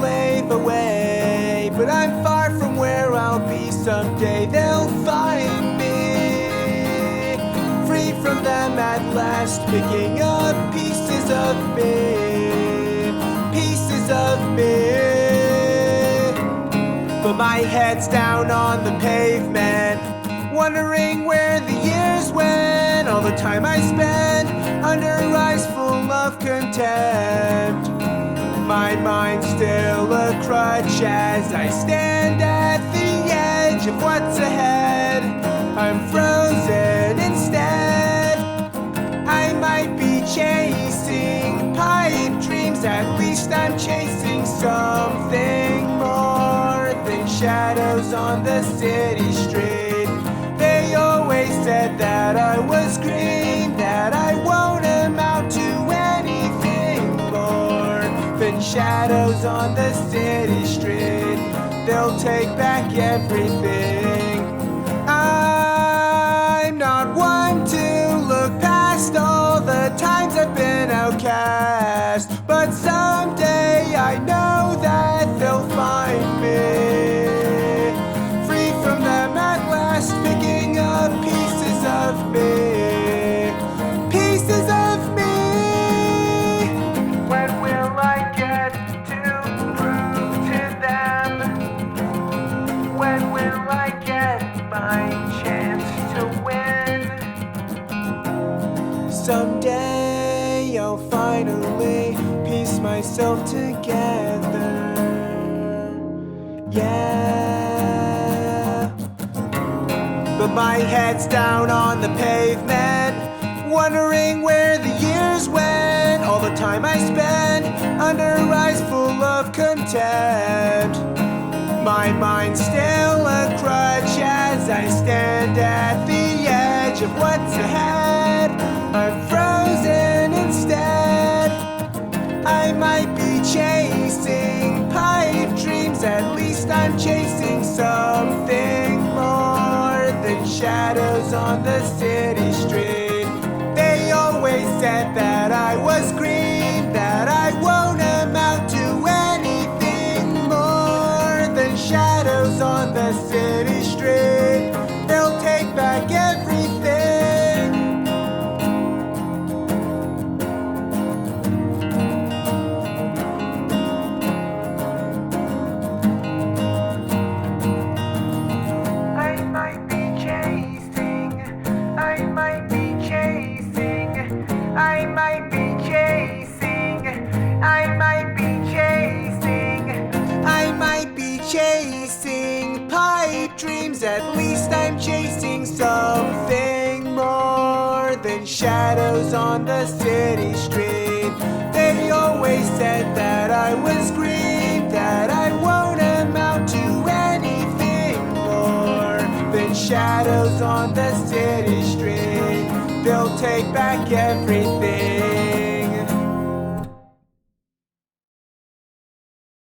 slave away, but I'm far from where I'll be someday. They'll find me, free from them at last, picking up pieces of me, pieces of me. But my head's down on the pavement, wondering where the years went, all the time I spent under eyes full of contempt. My mind's still a crutch as I stand at the edge of what's ahead. I'm frozen instead. I might be chasing pipe dreams, at least I'm chasing something more than shadows on the city street. They always said that I was green, that I won't amount to anything more than shadows on the city street. They'll take back everything. I'm not one to look past all the times I've been outcast, but someday I know that they'll find me, free from them at last, picking up pieces of me, pieces of me. When will I get to prove to them? When will I get my chance to win? Someday I'll finally piece myself together. Yeah. But my head's down on the pavement, wondering where the years went, all the time I spent under eyes full of contempt. My mind's still a crutch as I stand at the edge of what's ahead. I'm frozen instead. I might be chasing pipe dreams, at least I'm chasing something more than shadows on the city street. They always said that I was green, that I won't amount to anything more than shadows on the city street. They'll take back everything. I might be chasing, I might be chasing, I might be chasing, I might be chasing, I might be chasing pipe dreams, at least I'm chasing something more than shadows on the city street. They always said that I was green, that I won't amount to anything more than shadows on the city street. They'll take back everything.